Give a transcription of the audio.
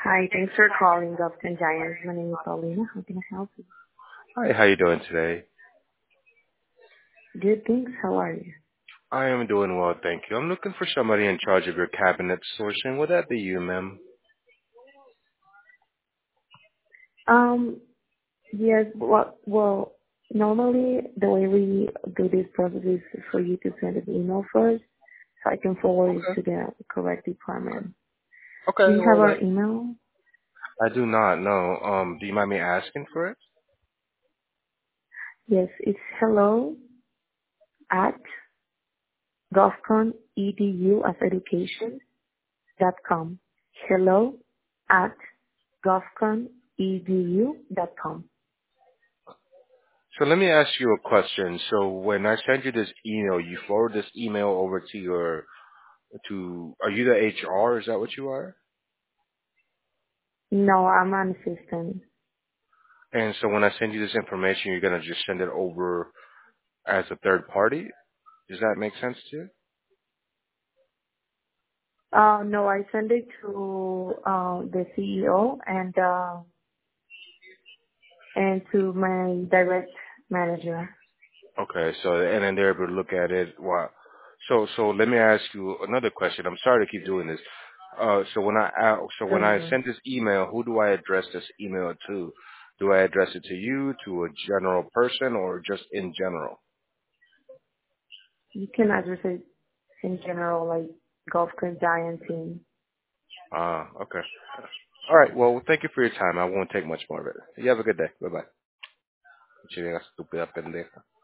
Hi, thanks for calling Upton Giants. My name is Paulina. How can I help you? Hi, how you doing today? Good, thanks. How are you? I am doing well, thank you. I'm looking for somebody in charge of your cabinet sourcing. Would that be you, ma'am? Um, yes, well, normally the way we do this process is for you to send an email first so I can forward it Okay. to the correct department. Do Okay, you have well, our email? I do not know. Do you mind me asking for it? Yes, it's hello at GovConEDU as education.com. Hello at GovConEDU.com. So let me ask you a question. So when I send you this email, you forward this email over to are you the HR? Is that what you are? No, I'm an assistant. And so when I send you this information, you're going to just send it over as a third party? Does that make sense to you? No, I send it to the CEO and to my direct manager. Okay, so and then they're able to look at it. Wow. So let me ask you another question. I'm sorry to keep doing this. When Don't I worry. send this email, who do I address this email to? Do I address it to you, to a general person, or just in general? You can address it in general, like golf club giant team. Ah, okay. All right. Well, thank you for your time. I won't take much more of it. You have a good day. Bye bye. Chile, estúpida pendeja.